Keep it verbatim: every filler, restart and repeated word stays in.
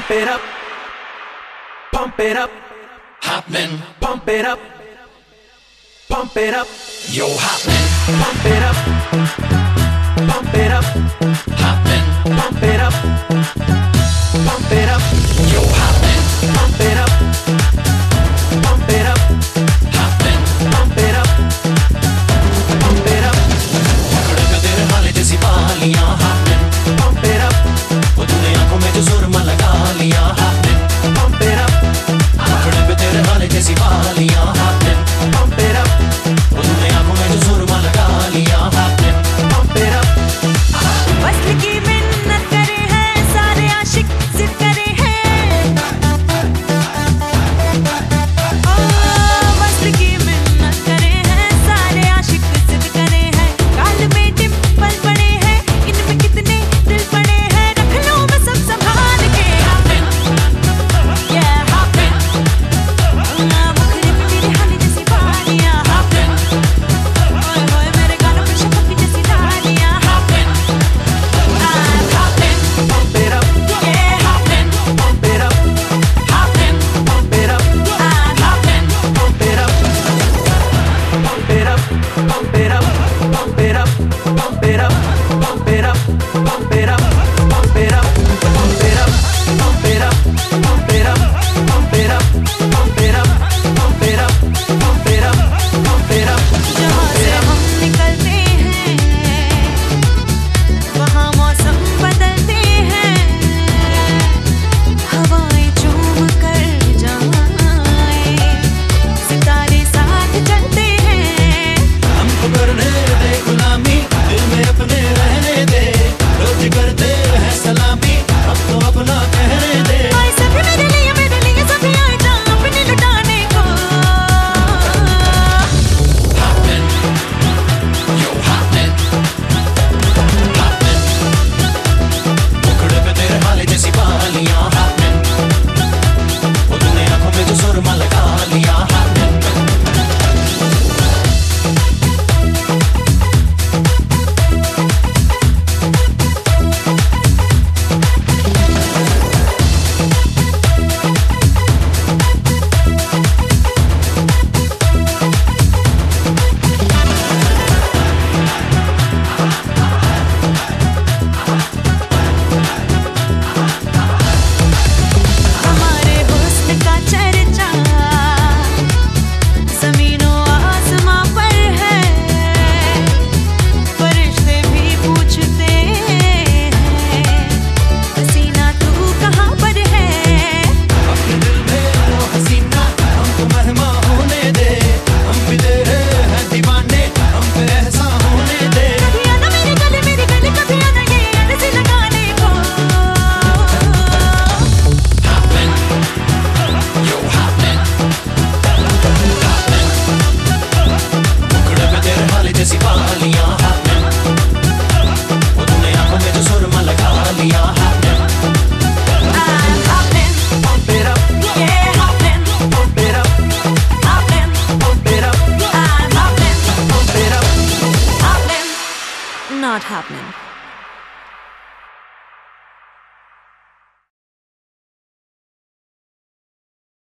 Pump it up, pump it up, happening. pump it up, pump it up, Yo, happening. pump it up, pump it up, Happening. pump it up, pump it up, Yo, happening. pump it up, pump it up, Happening. pump it up, pump it up, पकड़ के तेरे हाले जैसी बालियां happening. pump it up, वो तूने आंखों में जो सुरमा लगा लिया happening. pump it up, पकड़ के तेरे हाले जैसी बालियां happening. pump it up, वो तूने आंखों में जो सुरमा लगा लिया happening. pump it up. वस्ल की मिन्नत करे हैं सारे आशिक जिद करे हैं। ओ वस्ल की मिन्नत करे हैं सारे आशिक जिद करे हैं। गाल में डिंपल पड़े हैं इनमें कितने दिल पड़े हैं। रख लो मैं सब संभाल के happen, yeah happen। मुखड़े पे तेरे हाले जैसी बालियां happen। ओए होए मेरे गालों पे शफक जैसी डालियां happen। I'm hopping, Pump it up, yeah hopping, pump it up, hopping, pump it up, I'm hopping, pump it up, pump it up, pump it up, pump it up, pump it up, pump it up, pump it up, pump it up, pump it up, pump it up, pump it up, pump it up, pump it up, pump it up, pump it up, pump it up. जहाँ से हम निकलते हैं वहाँ मौसम बदलते हैं। हवाएं चूम कर जाएं सितारे साथ चलते हैं। हमको करने दे गुलामी, दिल में अपने रहने दे। रोज करते हैं सलामी, अब तो अपना कहने दे। आए सभी मेरे लिए मेरे लिए सभी आए जा अपने लुटाने को। Happening. Yo, happening. Happening. मुखड़े पे तेरे हाले जैसी बालियां happening. वो तूने आंखों में जो सुरमा लगा लिया happening. हमारे हुस्न का चर्चा ज़मीनों आसमां पर है। फरिश्ते भी पूछते हैं हसीना तू कहाँ पर है। अपने दिल में वो हसीना हमको मेहमान होने दे। हम भी तेरे हैं दीवाने, हम पे एहसान होने दे। कभी आना मेरे गले मेरे गले कभी आना ये अर्ज़ लगाने को। Happening. Yo, happening. Happening. मुखड़े पे तेरे हाले जैसी बालियां happening. वो तूने आंखों में जो सुरमा लगा लिया happening. I'm hopping, Pump it up, yeah hopping, pump it up, hopping, pump it up, I'm hopping, pump it up. hopping, not happening.